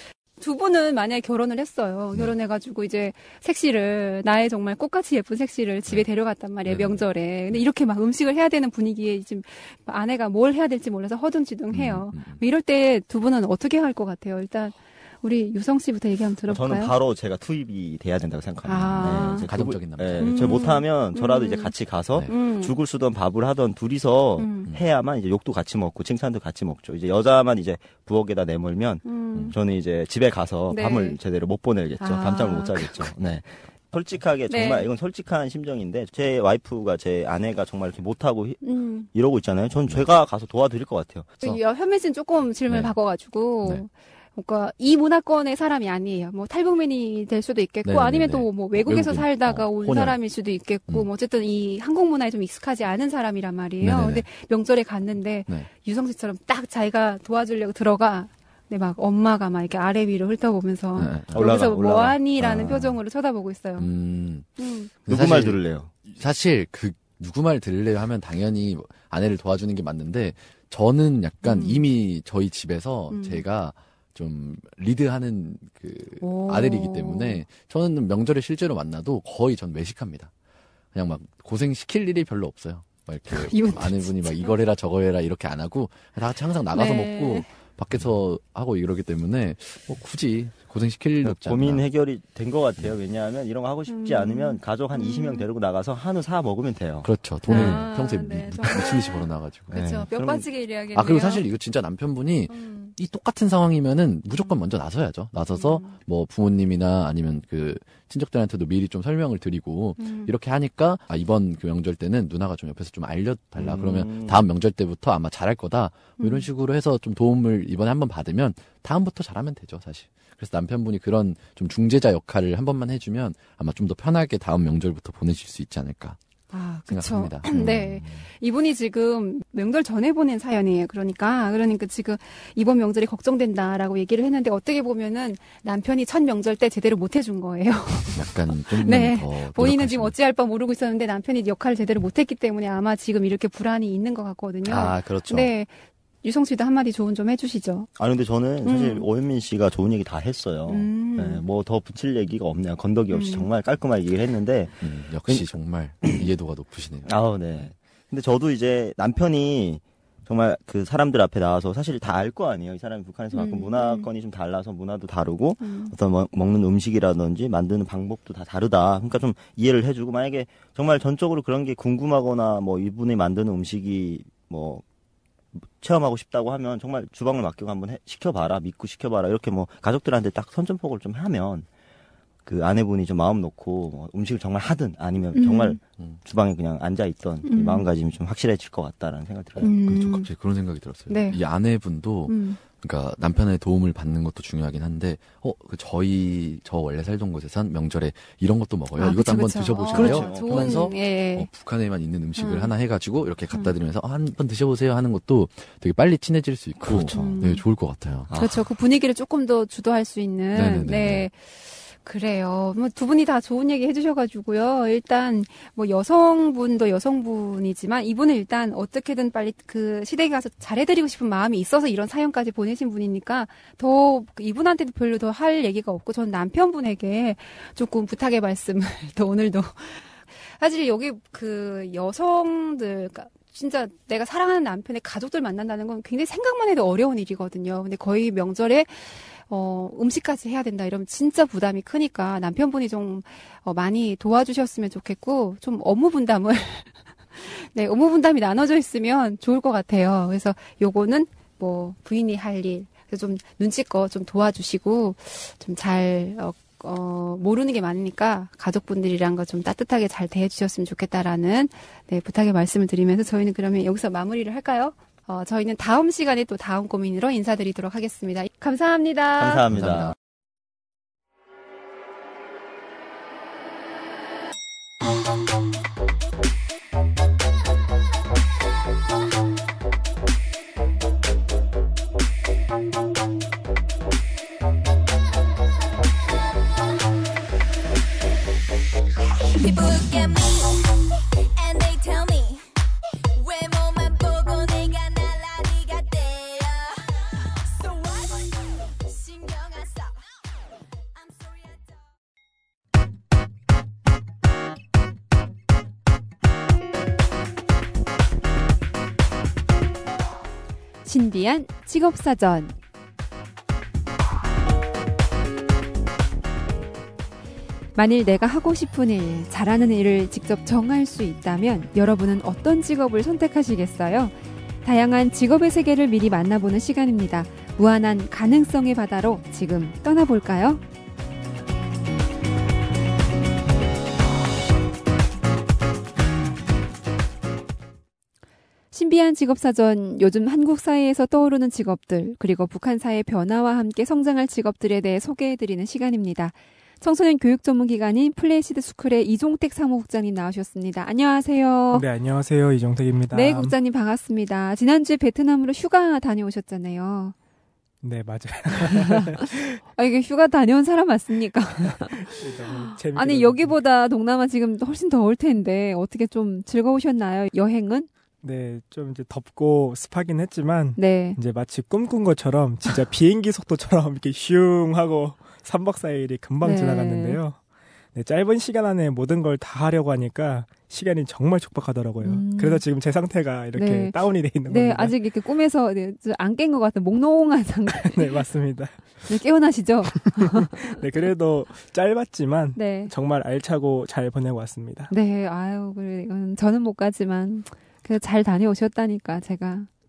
A: 두 분은 만약에 결혼을 했어요. 결혼해가지고 이제 색시를 나의 정말 꽃같이 예쁜 색시를 집에 데려갔단 말이에요.
F: 네네.
A: 명절에. 근데 이렇게 막 음식을 해야 되는 분위기에 지금 아내가 뭘 해야 될지 몰라서 허둥지둥해요.
F: 음, 음.
A: 이럴 때 두 분은 어떻게 할 것 같아요? 일단 우리 유성 씨부터 얘기 한번 들어볼까요?
I: 저는 바로 제가 투입이 돼야 된다고 생각합니다.
A: 아.
I: 이제
F: 가정적인
I: 그분-
F: 남자.
I: 네,
A: 음.
I: 저 못하면 저라도
A: 음.
I: 이제 같이 가서
F: 네.
A: 음.
I: 죽을 쓰던 밥을 하던 둘이서
A: 음.
I: 해야만 이제 욕도 같이 먹고 칭찬도 같이 먹죠. 이제 여자만 이제 부엌에다 내몰면
A: 음.
I: 저는 이제 집에 가서
A: 네.
I: 밤을 제대로 못 보내겠죠.
A: 아.
I: 밤잠을 못 자겠죠. 네. 솔직하게
A: 네.
I: 정말 이건 솔직한 심정인데 제 와이프가 제 아내가 정말 이렇게 못하고 히-
A: 음.
I: 이러고 있잖아요. 전 제가 가서 도와드릴 것 같아요. 그래서
A: 그 현민 씨는 조금 질문을
F: 네.
A: 바꿔가지고
F: 네.
A: 그러니까 이 문화권의 사람이 아니에요. 뭐 탈북민이 될 수도 있겠고
F: 네네네네.
A: 아니면 또 뭐 외국에서
F: 외국인.
A: 살다가
F: 어,
A: 온
F: 혼혈.
A: 사람일 수도 있겠고
F: 음.
A: 뭐 어쨌든 이 한국 문화에 좀 익숙하지 않은 사람이란 말이에요.
F: 네네네.
A: 근데 명절에 갔는데
F: 네.
A: 유성 씨처럼 딱 자기가 도와주려고 들어가. 근데 막 엄마가 막 이렇게 아래 위로 훑어보면서
F: 네.
A: 여기서
I: 올라가, 올라가.
A: 뭐하니라는
I: 아.
A: 표정으로 쳐다보고 있어요.
F: 음.
A: 음.
F: 근데
I: 누구 말
F: 사실-
I: 들을래요?
F: 사실 그 누구 말 들으려고 하면 당연히 뭐 아내를 도와주는 게 맞는데 저는 약간
A: 음.
F: 이미 저희 집에서
A: 음.
F: 제가 좀 리드하는 그
A: 오.
F: 아들이기 때문에 저는 명절에 실제로 만나도 거의 전 외식합니다. 그냥 막 고생 시킬 일이 별로 없어요. 막 이렇게
A: 이분
F: 아내분이 막 이걸 해라 저거 해라 이렇게 안 하고 다 같이 항상 나가서
A: 네.
F: 먹고 밖에서 하고 이러기 때문에 뭐 굳이 고생 시킬 일 없지 않나.
I: 고민 해결이 된 것 같아요. 왜냐하면 이런 거 하고 싶지
A: 음.
I: 않으면 가족 한 이십 명 데리고 나가서 한우 사 먹으면 돼요.
F: 그렇죠. 돈을
A: 아,
F: 평소에
A: 네,
F: 미,
A: 정말.
F: 미친 듯이 벌어놔가지고.
A: 그렇죠.
I: 네.
A: 뼈
I: 그럼-
A: 빠지게 일해야겠네요.
F: 아 그리고 사실 이거 진짜 남편분이
A: 음.
F: 이 똑같은 상황이면은 무조건 먼저 나서야죠. 나서서
A: 음.
F: 뭐 부모님이나 아니면 그 친척들한테도 미리 좀 설명을 드리고
A: 음.
F: 이렇게 하니까 아, 이번 그 명절 때는 누나가 좀 옆에서 좀 알려달라.
I: 음.
F: 그러면 다음 명절 때부터 아마 잘할 거다. 뭐 이런
A: 음.
F: 식으로 해서 좀 도움을 이번에 한번 받으면 다음부터 잘하면 되죠, 사실. 그래서 남편분이 그런 좀 중재자 역할을 한 번만 해주면 아마 좀 더 편하게 다음 명절부터 보내실 수 있지 않을까.
A: 아,
F: 생각합니다.
A: 그렇죠. 네. 이분이 지금 명절 전에 보낸 사연이에요. 그러니까 그러니까 지금 이번 명절이 걱정된다라고 얘기를 했는데 어떻게 보면은 남편이 첫 명절 때 제대로 못 해준 거예요.
F: 약간 좀
A: 네.
F: 더
A: 본인은 지금
F: 노력하시는.
A: 어찌할 바 모르고 있었는데 남편이 역할을 제대로 못했기 때문에 아마 지금 이렇게 불안이 있는 것 같거든요.
I: 아, 그렇죠.
A: 네. 유성 씨도 한마디 조언 좀 해주시죠.
I: 아니 근데 저는 사실
A: 음.
I: 오현민 씨가 좋은 얘기 다 했어요.
A: 음.
I: 네, 뭐 더 붙일 얘기가 없네요. 건더기 없이
A: 음.
I: 정말 깔끔하게 얘기를 했는데.
F: 음, 역시 정말 이해도가 높으시네요.
I: 아우 네. 근데 저도 이제 남편이 정말 그 사람들 앞에 나와서 사실 다 알 거 아니에요. 이 사람이 북한에서 갖고
A: 음.
I: 문화권이 좀 달라서 문화도 다르고
A: 음.
I: 어떤 먹, 먹는 음식이라든지 만드는 방법도 다 다르다. 그러니까 좀 이해를 해주고 만약에 정말 전적으로 그런 게 궁금하거나 뭐 이분이 만드는 음식이 뭐 체험하고 싶다고 하면 정말 주방을 맡기고 한번 해, 시켜봐라, 믿고 시켜봐라 이렇게 뭐 가족들한테 딱 선전포고를 좀 하면 그 아내분이 좀 마음 놓고 뭐 음식을 정말 하든 아니면
A: 음.
I: 정말
F: 음.
I: 주방에 그냥 앉아있던
A: 음.
I: 이 마음가짐이 좀 확실해질 것 같다라는 생각이 들어요.
A: 음.
F: 저 갑자기 그런 생각이 들었어요.
A: 네.
F: 이 아내분도
A: 음.
F: 그러니까 남편의 도움을 받는 것도 중요하긴 한데 어, 그 저희 저 원래 살던 곳에선 명절에 이런 것도 먹어요.
A: 아,
F: 이것도
A: 그쵸,
F: 한번
A: 그쵸.
F: 드셔보실래요?
A: 어, 좋은,
F: 하면서
A: 예.
F: 어, 북한에만 있는 음식을
A: 음.
F: 하나 해가지고 이렇게 갖다
A: 음.
F: 드리면서 어, 한번 드셔보세요 하는 것도 되게 빨리 친해질 수 있고
I: 그렇죠.
A: 음.
F: 네, 좋을 것 같아요.
A: 그렇죠. 그 분위기를 조금 더 주도할 수 있는.
F: 네네네.
A: 네. 그래요. 뭐 두 분이 다 좋은 얘기 해주셔가지고요. 일단 뭐 여성분도 여성분이지만 이분은 일단 어떻게든 빨리 그 시댁에 가서 잘해드리고 싶은 마음이 있어서 이런 사연까지 보내신 분이니까 더 이분한테도 별로 더 할 얘기가 없고 전 남편분에게 조금 부탁의 말씀을 더 오늘도 사실 여기 그 여성들 그러니까 진짜 내가 사랑하는 남편의 가족들 만난다는 건 굉장히 생각만 해도 어려운 일이거든요. 근데 거의 명절에 어, 음식까지 해야 된다 이러면 진짜 부담이 크니까 남편분이 좀 어, 많이 도와주셨으면 좋겠고 좀 업무 분담을 네, 업무 분담이 나눠져 있으면 좋을 것 같아요. 그래서 요거는 뭐 부인이 할 일, 그래서 좀 눈치껏 좀 도와주시고 좀 잘 어, 어, 모르는 게 많으니까 가족분들이랑 거 좀 따뜻하게 잘 대해주셨으면 좋겠다라는 네, 부탁의 말씀을 드리면서 저희는 그러면 여기서 마무리를 할까요? 어, 저희는 다음 시간에 또 다음 고민으로 인사드리도록 하겠습니다. 감사합니다.
I: 감사합니다.
F: 감사합니다.
B: People look at me and they tell me 외모만 보고 내가 날라리 같대요. So what? 신경 안 써. I'm sorry I don't.
A: 신비한 직업사전. 만일 내가 하고 싶은 일, 잘하는 일을 직접 정할 수 있다면 여러분은 어떤 직업을 선택하시겠어요? 다양한 직업의 세계를 미리 만나보는 시간입니다. 무한한 가능성의 바다로 지금 떠나볼까요? 신비한 직업사전, 요즘 한국 사회에서 떠오르는 직업들, 그리고 북한 사회 변화와 함께 성장할 직업들에 대해 소개해드리는 시간입니다. 청소년 교육 전문 기관인 플래시드 스쿨의 이종택 사무국장님 나오셨습니다. 안녕하세요.
J: 네, 안녕하세요. 이종택입니다.
A: 네, 국장님 반갑습니다. 지난주에 베트남으로 휴가 다녀오셨잖아요.
J: 네, 맞아요.
A: 아, 이게 휴가 다녀온 사람 맞습니까? 아니, 여기보다 동남아 지금 훨씬 더울 텐데 어떻게 좀 즐거우셨나요? 여행은?
J: 네, 좀 이제 덥고 습하긴 했지만
A: 네.
J: 이제 마치 꿈꾼 것처럼 진짜 비행기 속도처럼 이렇게 슝 하고 삼 박 사 일이 금방
A: 네.
J: 지나갔는데요. 네, 짧은 시간 안에 모든 걸 다 하려고 하니까 시간이 정말 촉박하더라고요.
A: 음.
J: 그래서 지금 제 상태가 이렇게
A: 네.
J: 다운이 돼 있는
A: 네,
J: 겁니다.
A: 아직 이렇게 꿈에서 네, 안 깬 것 같은 몽롱한 상태.
J: 네, 맞습니다.
A: 네, 깨어나시죠?
J: 네, 그래도 짧았지만
A: 네.
J: 정말 알차고 잘 보내고 왔습니다.
A: 네, 아유, 그래, 이건 저는 못 가지만, 그 잘 다녀오셨다니까, 제가.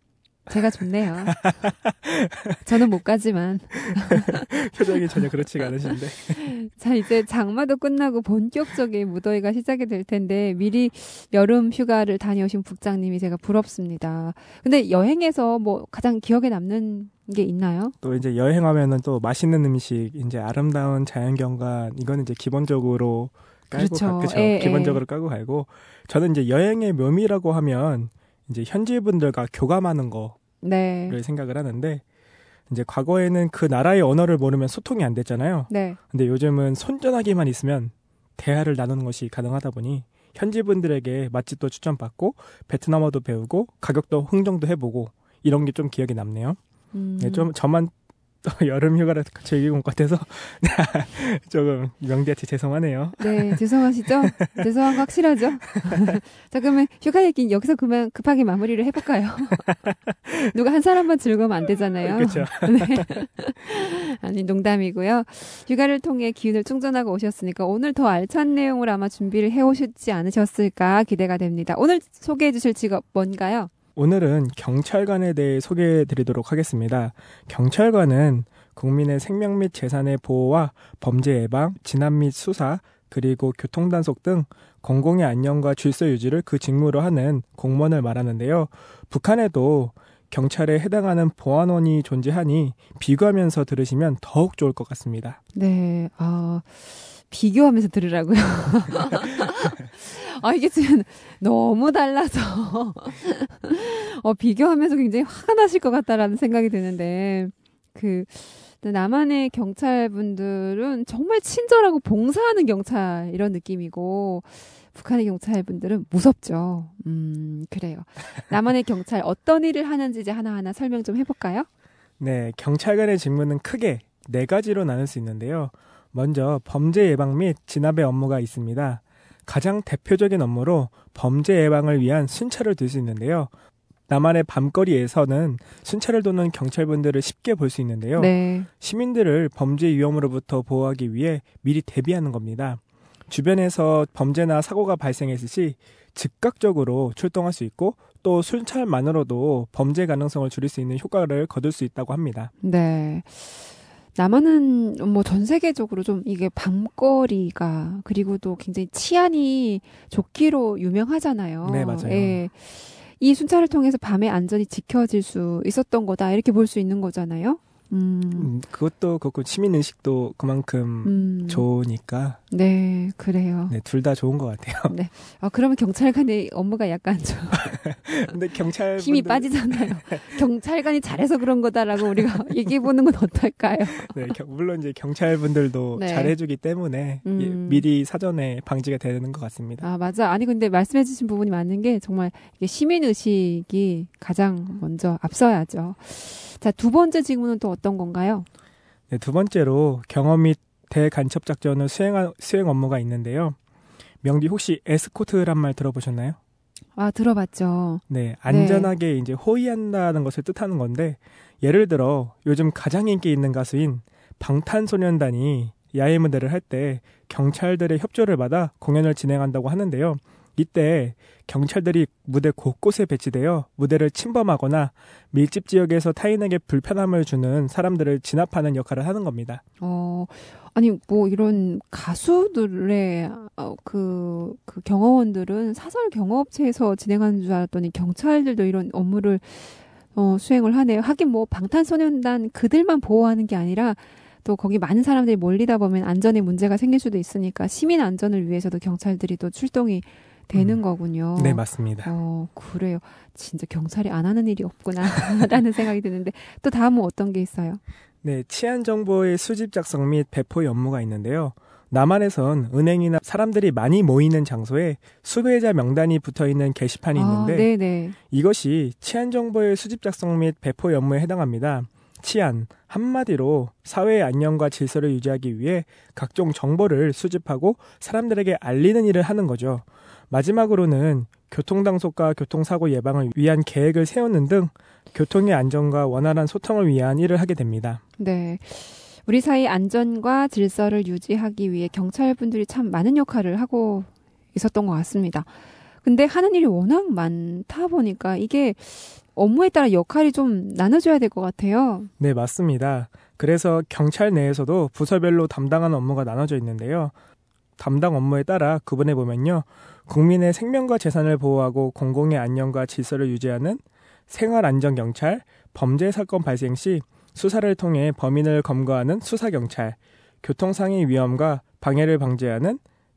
A: 제가 좋네요. 저는 못 가지만.
J: 표정이 전혀 그렇지가 않으신데.
A: 자, 이제 장마도 끝나고 본격적인 무더위가 시작이 될 텐데 미리 여름 휴가를 다녀오신 북장님이 제가 부럽습니다. 근데 여행에서 뭐 가장 기억에 남는 게 있나요?
J: 또 이제 여행하면은 또 맛있는 음식, 이제 아름다운 자연경관, 이거는 이제 기본적으로 깔고
A: 그렇죠.
J: 가, 그렇죠.
A: 에,
J: 기본적으로
A: 에.
J: 깔고 갈고, 저는 이제 여행의 묘미라고 하면 이제 현지 분들과 교감하는 거를
A: 네.
J: 생각을 하는데, 이제 과거에는 그 나라의 언어를 모르면 소통이 안 됐잖아요.
A: 네.
J: 근데 요즘은 손전화기만 있으면 대화를 나누는 것이 가능하다 보니 현지 분들에게 맛집도 추천받고 베트남어도 배우고 가격도 흥정도 해보고 이런 게 좀 기억에 남네요.
A: 음.
J: 네, 좀 저만 또 여름 휴가를 즐기고 온 것 같아서 조금 명디한테 죄송하네요.
A: 네, 죄송하시죠? 죄송한 거 확실하죠? 자, 그러면 휴가 얘기 여기서 그만 급하게 마무리를 해볼까요? 누가 한 사람만 즐거우면 안 되잖아요.
J: 그렇죠.
A: 네. 아니, 농담이고요. 휴가를 통해 기운을 충전하고 오셨으니까 오늘 더 알찬 내용을 아마 준비를 해오셨지 않으셨을까 기대가 됩니다. 오늘 소개해 주실 직업 뭔가요?
J: 오늘은 경찰관에 대해 소개해 드리도록 하겠습니다. 경찰관은 국민의 생명 및 재산의 보호와 범죄 예방, 진압 및 수사, 그리고 교통단속 등 공공의 안녕과 질서 유지를 그 직무로 하는 공무원을 말하는데요. 북한에도 경찰에 해당하는 보안원이 존재하니 비교하면서 들으시면 더욱 좋을 것 같습니다.
A: 네, 아... 비교하면서 들으라고요. 아, 이게 지금 너무 달라서 어, 비교하면서 굉장히 화가 나실 것 같다라는 생각이 드는데, 그 남한의 경찰분들은 정말 친절하고 봉사하는 경찰 이런 느낌이고 북한의 경찰분들은 무섭죠. 음, 그래요. 남한의 경찰 어떤 일을 하는지 이제 하나하나 설명 좀 해볼까요?
J: 네, 경찰관의 직무는 크게 네 가지로 나눌 수 있는데요. 먼저 범죄 예방 및 진압의 업무가 있습니다. 가장 대표적인 업무로 범죄 예방을 위한 순찰을 둘 수 있는데요. 남한의 밤거리에서는 순찰을 도는 경찰분들을 쉽게 볼 수 있는데요.
A: 네.
J: 시민들을 범죄 위험으로부터 보호하기 위해 미리 대비하는 겁니다. 주변에서 범죄나 사고가 발생했을 시 즉각적으로 출동할 수 있고 또 순찰만으로도 범죄 가능성을 줄일 수 있는 효과를 거둘 수 있다고 합니다.
A: 네. 남한은 뭐 전 세계적으로 좀 이게 밤거리가 그리고 또 굉장히 치안이 좋기로 유명하잖아요.
J: 네, 맞아요.
A: 예. 이 순찰을 통해서 밤의 안전이 지켜질 수 있었던 거다 이렇게 볼 수 있는 거잖아요. 음.
J: 음, 그것도 그렇고 시민 의식도 그만큼
A: 음.
J: 좋으니까.
A: 네, 그래요.
J: 네, 둘 다 좋은 것 같아요.
A: 네. 아, 그러면 경찰관의 업무가 약간 좀
J: 근데 경찰
A: 힘이 빠지잖아요. 경찰관이 잘해서 그런 거다라고 우리가 얘기해 보는 건 어떨까요?
J: 네, 겨, 물론 이제 경찰분들도
A: 네.
J: 잘해주기 때문에
A: 음.
J: 예, 미리 사전에 방지가 되는 것 같습니다.
A: 아, 맞아. 아니 근데 말씀해주신 부분이 맞는 게 정말 이게 시민 의식이 가장 먼저 앞서야죠. 자, 두 번째 직무는 또 어떤 건가요?
J: 네, 두 번째로 경험 및 대간첩 작전을 수행 수행 업무가 있는데요. 명디 혹시 에스코트란 말 들어보셨나요?
A: 아, 들어봤죠.
J: 네, 안전하게 네. 이제 호위한다는 것을 뜻하는 건데, 예를 들어 요즘 가장 인기 있는 가수인 방탄소년단이 야외 무대를 할 때 경찰들의 협조를 받아 공연을 진행한다고 하는데요. 이때 경찰들이 무대 곳곳에 배치되어 무대를 침범하거나 밀집 지역에서 타인에게 불편함을 주는 사람들을 진압하는 역할을 하는 겁니다.
A: 어, 아니 뭐 이런 가수들의 어, 그, 그 경호원들은 사설 경호업체에서 진행하는 줄 알았더니 경찰들도 이런 업무를 어, 수행을 하네요. 하긴 뭐 방탄소년단 그들만 보호하는 게 아니라 또 거기 많은 사람들이 몰리다 보면 안전에 문제가 생길 수도 있으니까 시민 안전을 위해서도 경찰들이 또 출동이 되는
J: 음.
A: 거군요.
J: 네, 맞습니다.
A: 어, 그래요. 진짜 경찰이 안 하는 일이 없구나라는 생각이 드는데 또 다음은 어떤 게 있어요?
J: 네, 치안 정보의 수집 작성 및 배포의 업무가 있는데요. 남한에선 은행이나 사람들이 많이 모이는 장소에 수배자 명단이 붙어있는 게시판이 있는데
A: 아, 네네.
J: 이것이 치안 정보의 수집 작성 및 배포의 업무에 해당합니다. 치안, 한마디로 사회의 안녕과 질서를 유지하기 위해 각종 정보를 수집하고 사람들에게 알리는 일을 하는 거죠. 마지막으로는 교통단속과 교통사고 예방을 위한 계획을 세우는 등 교통의 안전과 원활한 소통을 위한 일을 하게 됩니다.
A: 네. 우리 사회 안전과 질서를 유지하기 위해 경찰분들이 참 많은 역할을 하고 있었던 것 같습니다. 근데 하는 일이 워낙 많다 보니까 이게 업무에 따라 역할이 좀 나눠져야 될 것 같아요.
J: 네, 맞습니다. 그래서 경찰 내에서도 부서별로 담당하는 업무가 나눠져 있는데요. 담당 업무에 따라 구분해 보면요. 국민의 생명과 재산을 보호하고 공공의 안녕과 질서를 유지하는 생활안전경찰, 범죄사건 발생 시 수사를 통해 범인을 검거하는 수사경찰, 교통상해 위험과 방해를 방지하는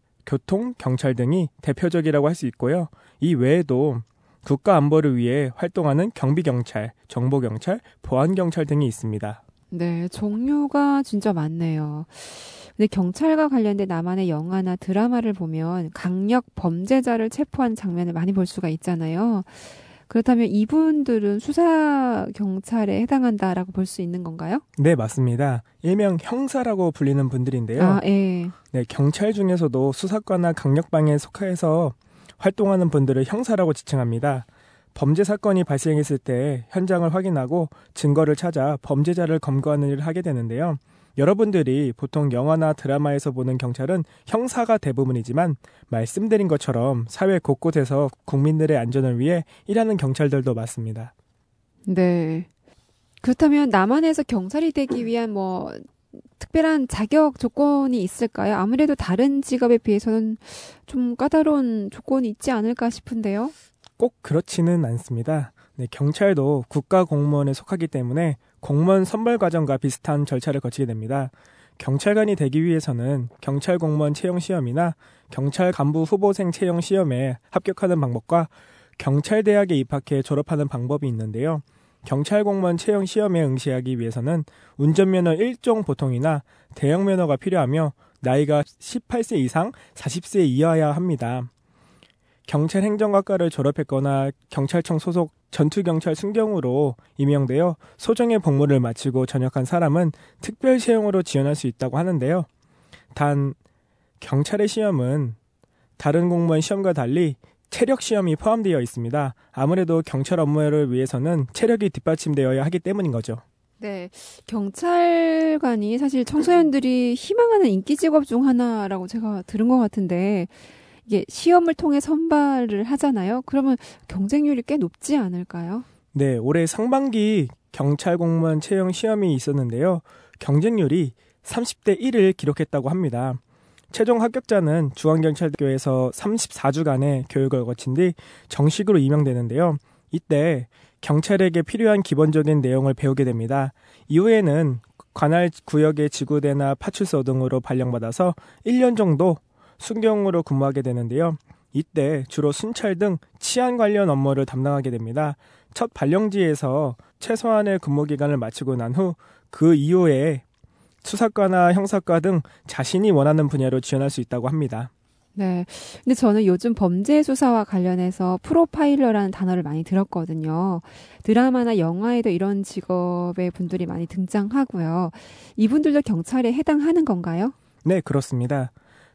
J: 교통경찰 등이 대표적이라고 할 수 있고요. 이 외에도 국가안보를 위해 활동하는 경비경찰, 정보경찰, 보안경찰 등이 있습니다.
A: 네, 종류가 진짜 많네요. 근데 경찰과 관련된 나만의 영화나 드라마를 보면 강력 범죄자를 체포한 장면을 많이 볼 수가 있잖아요. 그렇다면 이분들은 수사 경찰에 해당한다라고 볼 수 있는 건가요?
J: 네, 맞습니다. 일명 형사라고 불리는 분들인데요.
A: 아, 예.
J: 네, 경찰 중에서도 수사과나 강력방에 속해서 활동하는 분들을 형사라고 지칭합니다. 범죄 사건이 발생했을 때 현장을 확인하고 증거를 찾아 범죄자를 검거하는 일을 하게 되는데요. 여러분들이 보통 영화나 드라마에서 보는 경찰은 형사가 대부분이지만 말씀드린 것처럼 사회 곳곳에서 국민들의 안전을 위해 일하는 경찰들도 많습니다.
A: 네. 그렇다면 남한에서 경찰이 되기 위한 뭐 특별한 자격 조건이 있을까요? 아무래도 다른 직업에 비해서는 좀 까다로운 조건이 있지 않을까 싶은데요.
J: 꼭 그렇지는 않습니다. 네, 경찰도 국가공무원에 속하기 때문에 공무원 선발 과정과 비슷한 절차를 거치게 됩니다. 경찰관이 되기 위해서는 경찰 공무원 채용 시험이나 경찰 간부 후보생 채용 시험에 합격하는 방법과 경찰대학에 입학해 졸업하는 방법이 있는데요. 경찰 공무원 채용 시험에 응시하기 위해서는 운전면허 일 종 보통이나 대형면허가 필요하며 나이가 십팔 세 이상 사십 세 이하여야 합니다. 경찰 행정학과를 졸업했거나 경찰청 소속 전투경찰 순경으로 임용되어 소정의 복무를 마치고 전역한 사람은 특별 채용으로 지원할 수 있다고 하는데요. 단 경찰의 시험은 다른 공무원 시험과 달리 체력 시험이 포함되어 있습니다. 아무래도 경찰 업무를 위해서는 체력이 뒷받침되어야 하기 때문인 거죠.
A: 네, 경찰관이 사실 청소년들이 희망하는 인기 직업 중 하나라고 제가 들은 것 같은데 이게 시험을 통해 선발을 하잖아요. 그러면 경쟁률이 꽤 높지 않을까요?
J: 네, 올해 상반기 경찰 공무원 채용 시험이 있었는데요. 경쟁률이 삼십 대 일을 기록했다고 합니다. 최종 합격자는 중앙경찰교에서 삼십사 주간의 교육을 거친 뒤 정식으로 임용되는데요. 이때 경찰에게 필요한 기본적인 내용을 배우게 됩니다. 이후에는 관할 구역의 지구대나 파출소 등으로 발령받아서 일 년 정도 순경으로 근무하게 되는데요. 이때 주로 순찰 등 치안 관련 업무를 담당하게 됩니다. 첫 발령지에서 최소한의 근무 기간을 마치고 난 후 그 이후에 수사과나 형사과 등 자신이 원하는 분야로 지원할 수 있다고 합니다.
A: 네. 근데 저는 요즘 범죄 수사와 관련해서 프로파일러라는 단어를 많이 들었거든요. 드라마나 영화에도 이런 직업의 분들이 많이 등장하고요. 이분들도 경찰에 해당하는 건가요?
J: 네, 그렇습니다.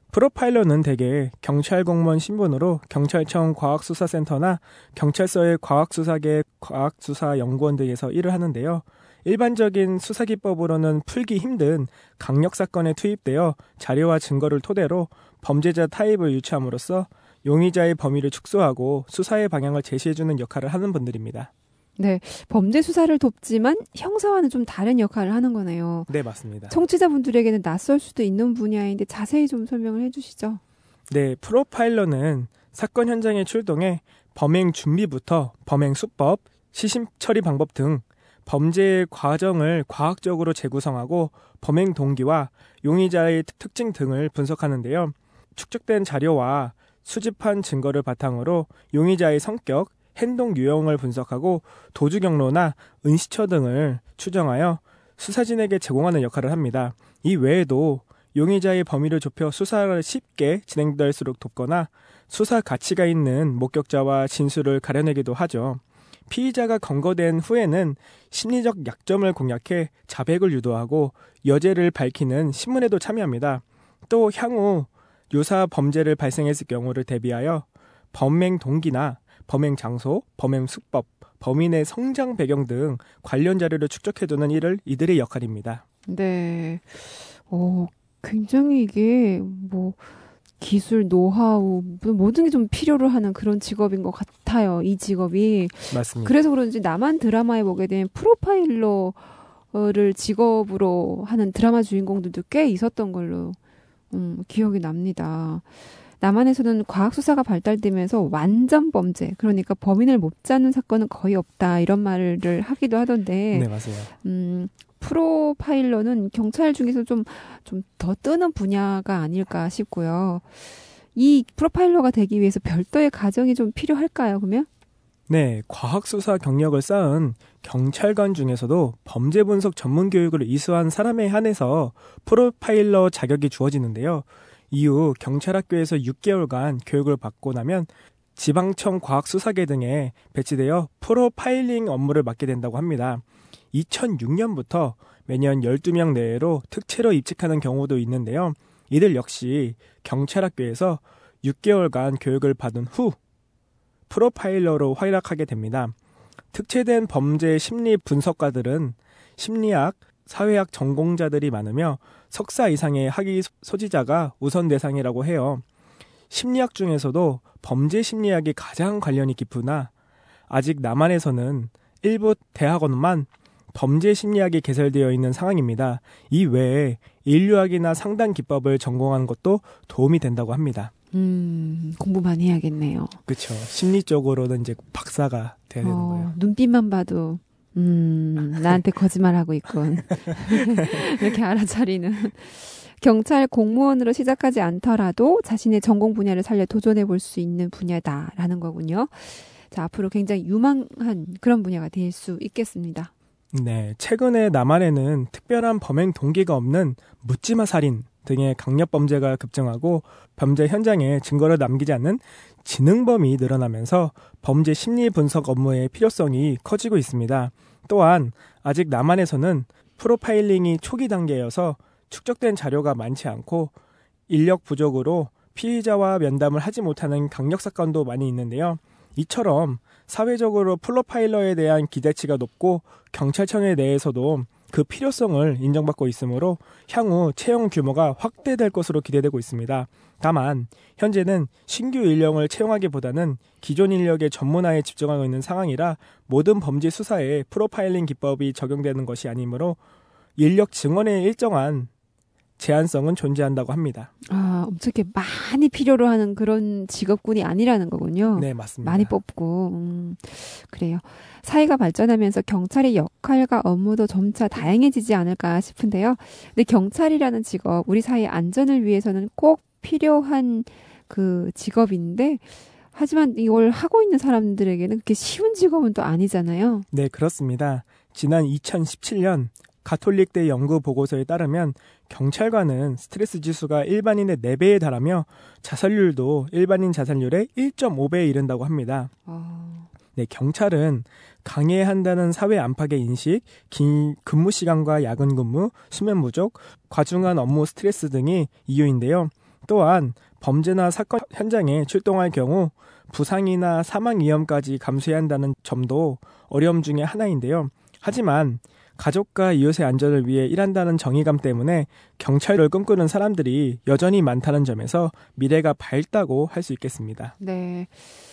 J: 프로파일러는 대개 경찰 공무원 신분으로 경찰청 과학수사센터나 경찰서의 과학수사계 과학수사연구원 등에서 일을 하는데요. 일반적인 수사기법으로는 풀기 힘든 강력사건에 투입되어 자료와 증거를 토대로 범죄자 타입을 유추함으로써 용의자의 범위를 축소하고 수사의 방향을 제시해주는 역할을 하는 분들입니다.
A: 네, 범죄 수사를 돕지만 형사와는 좀 다른 역할을 하는 거네요.
J: 네, 맞습니다.
A: 청취자분들에게는 낯설 수도 있는 분야인데 자세히 좀 설명을 해주시죠.
J: 네, 프로파일러는 사건 현장에 출동해 범행 준비부터 범행 수법, 시신 처리 방법 등 범죄의 과정을 과학적으로 재구성하고 범행 동기와 용의자의 특징 등을 분석하는데요. 축적된 자료와 수집한 증거를 바탕으로 용의자의 성격, 행동 유형을 분석하고 도주 경로나 은시처 등을 추정하여 수사진에게 제공하는 역할을 합니다. 이 외에도 용의자의 범위를 좁혀 수사를 쉽게 진행될수록 돕거나 수사 가치가 있는 목격자와 진술을 가려내기도 하죠. 피의자가 검거된 후에는 심리적 약점을 공략해 자백을 유도하고 여죄를 밝히는 신문에도 참여합니다. 또 향후 유사 범죄를 발생했을 경우를 대비하여 범행 동기나 범행 장소, 범행 수법, 범인의 성장 배경 등 관련 자료를 축적해두는 일을 이들의 역할입니다.
A: 네, 오, 굉장히 이게 뭐 기술, 노하우 모든 게 좀 필요로 하는 그런 직업인 것 같아요. 이 직업이.
J: 맞습니다.
A: 그래서 그런지 남한 드라마에 보게 되면 프로파일러를 직업으로 하는 드라마 주인공들도 꽤 있었던 걸로 음, 기억이 납니다. 남한에서는 과학수사가 발달되면서 완전 범죄, 그러니까 범인을 못 잡는 사건은 거의 없다 이런 말을 하기도 하던데
J: 네, 맞아요.
A: 음, 프로파일러는 경찰 중에서 좀, 좀 더 뜨는 분야가 아닐까 싶고요. 이 프로파일러가 되기 위해서 별도의 과정이 좀 필요할까요, 그러면?
J: 네, 과학수사 경력을 쌓은 경찰관 중에서도 범죄 분석 전문 교육을 이수한 사람에 한해서 프로파일러 자격이 주어지는데요. 이후 경찰학교에서 육 개월간 교육을 받고 나면 지방청 과학수사계 등에 배치되어 프로파일링 업무를 맡게 된다고 합니다. 이천육 년부터 매년 열두 명 내외로 특채로 입직하는 경우도 있는데요. 이들 역시 경찰학교에서 육 개월간 교육을 받은 후 프로파일러로 활약하게 됩니다. 특채된 범죄 심리 분석가들은 심리학, 사회학 전공자들이 많으며 석사 이상의 학위 소지자가 우선 대상이라고 해요. 심리학 중에서도 범죄 심리학이 가장 관련이 깊으나 아직 남한에서는 일부 대학원만 범죄 심리학이 개설되어 있는 상황입니다. 이 외에 인류학이나 상담 기법을 전공하는 것도 도움이 된다고 합니다.
A: 음, 공부 많이 해야겠네요.
J: 그렇죠. 심리 쪽으로는 이제 박사가 돼야 되는
A: 어,
J: 거예요.
A: 눈빛만 봐도 음, 나한테 거짓말하고 있군. 이렇게 알아차리는. 경찰 공무원으로 시작하지 않더라도 자신의 전공 분야를 살려 도전해 볼 수 있는 분야다라는 거군요. 자, 앞으로 굉장히 유망한 그런 분야가 될 수 있겠습니다.
J: 네, 최근에 남한에는 특별한 범행 동기가 없는 묻지마 살인 등의 강력 범죄가 급증하고 범죄 현장에 증거를 남기지 않는 지능범이 늘어나면서 범죄 심리 분석 업무의 필요성이 커지고 있습니다. 또한 아직 남한에서는 프로파일링이 초기 단계여서 축적된 자료가 많지 않고 인력 부족으로 피의자와 면담을 하지 못하는 강력 사건도 많이 있는데요. 이처럼 사회적으로 프로파일러에 대한 기대치가 높고 경찰청에 대해서도 그 필요성을 인정받고 있으므로 향후 채용 규모가 확대될 것으로 기대되고 있습니다. 다만 현재는 신규 인력을 채용하기보다는 기존 인력의 전문화에 집중하고 있는 상황이라 모든 범죄 수사에 프로파일링 기법이 적용되는 것이 아니므로 인력 증원에 일정한 제한성은 존재한다고 합니다.
A: 아, 엄청 이렇게 많이 필요로 하는 그런 직업군이 아니라는 거군요.
J: 네, 맞습니다.
A: 많이 뽑고. 음, 그래요. 사회가 발전하면서 경찰의 역할과 업무도 점차 다양해지지 않을까 싶은데요. 근데 경찰이라는 직업, 우리 사회의 안전을 위해서는 꼭 필요한 그 직업인데, 하지만 이걸 하고 있는 사람들에게는 그렇게 쉬운 직업은 또 아니잖아요.
J: 네, 그렇습니다. 지난 이천십칠 년 가톨릭대 연구 보고서에 따르면 경찰관은 스트레스 지수가 일반인의 네 배에 달하며 자살률도 일반인 자살률의 일 점 오 배에 이른다고 합니다.
A: 아...
J: 네, 경찰은 강해야 한다는 사회 안팎의 인식, 긴 근무 시간과 야근 근무, 수면 부족, 과중한 업무 스트레스 등이 이유인데요. 또한 범죄나 사건 현장에 출동할 경우 부상이나 사망 위험까지 감수해야 한다는 점도 어려움 중에 하나인데요. 하지만 가족과 이웃의 안전을 위해 일한다는 정의감 때문에 경찰을 꿈꾸는 사람들이 여전히 많다는 점에서 미래가 밝다고 할 수 있겠습니다.
A: 네.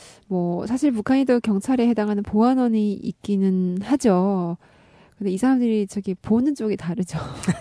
A: 뭐 사실 북한에도 경찰에 해당하는 보안원이 있기는 하죠. 근데 이 사람들이 저기 보는 쪽이 다르죠.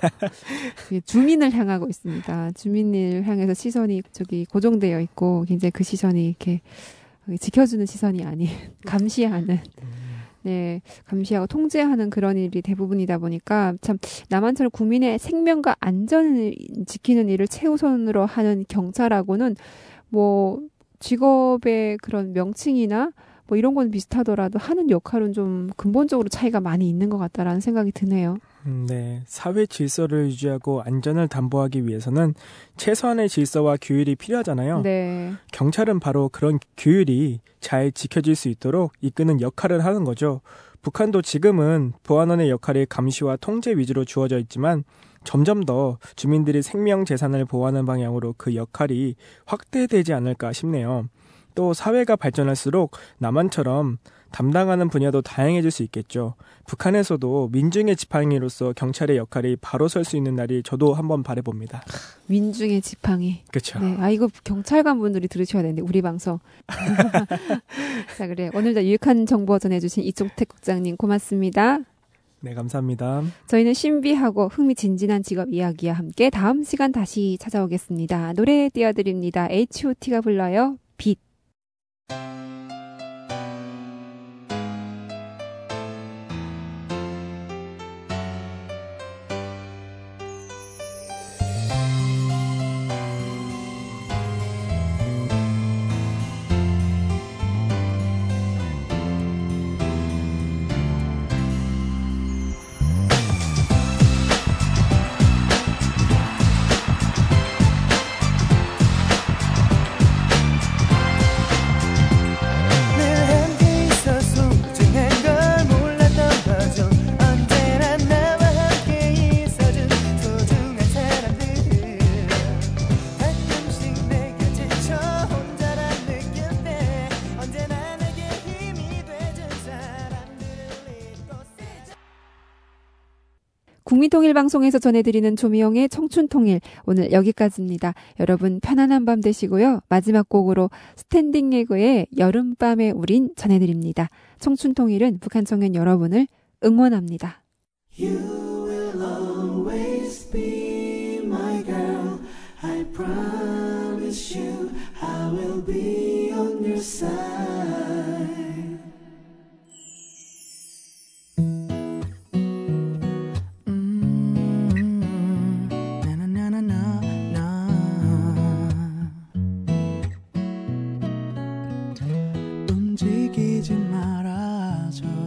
A: 주민을 향하고 있습니다. 주민을 향해서 시선이 저기 고정되어 있고 굉장히 그 시선이 이렇게 지켜주는 시선이 아닌 감시하는 네, 감시하고 통제하는 그런 일이 대부분이다 보니까 참 남한처럼 국민의 생명과 안전을 지키는 일을 최우선으로 하는 경찰하고는 뭐 직업의 그런 명칭이나 뭐 이런 건 비슷하더라도 하는 역할은 좀 근본적으로 차이가 많이 있는 것 같다라는 생각이 드네요.
J: 음, 네, 사회 질서를 유지하고 안전을 담보하기 위해서는 최소한의 질서와 규율이 필요하잖아요.
A: 네.
J: 경찰은 바로 그런 규율이 잘 지켜질 수 있도록 이끄는 역할을 하는 거죠. 북한도 지금은 보안원의 역할이 감시와 통제 위주로 주어져 있지만 점점 더 주민들이 생명 재산을 보호하는 방향으로 그 역할이 확대되지 않을까 싶네요. 또 사회가 발전할수록 남한처럼 담당하는 분야도 다양해질 수 있겠죠. 북한에서도 민중의 지팡이로서 경찰의 역할이 바로 설 수 있는 날이 저도 한번 바라봅니다.
A: 민중의 지팡이.
J: 그렇죠.
A: 네, 아 이거 경찰관 분들이 들으셔야 되는데 우리 방송. 자 그래 오늘도 유익한 정보 전해주신 이종택 국장님 고맙습니다.
J: 네, 감사합니다.
A: 저희는 신비하고 흥미진진한 직업 이야기와 함께 다음 시간 다시 찾아오겠습니다. 노래 띄워드립니다. 에이치 오 티가 불러요. 빛. 국민통일방송에서 전해드리는 조미영의 청춘통일 오늘 여기까지입니다. 여러분 편안한 밤 되시고요. 마지막 곡으로 스탠딩 에그의 여름밤에 우린 전해드립니다. 청춘통일은 북한 청년 여러분을 응원합니다. You will always be my girl. I promise you I will be on your side. 움직이지 말아줘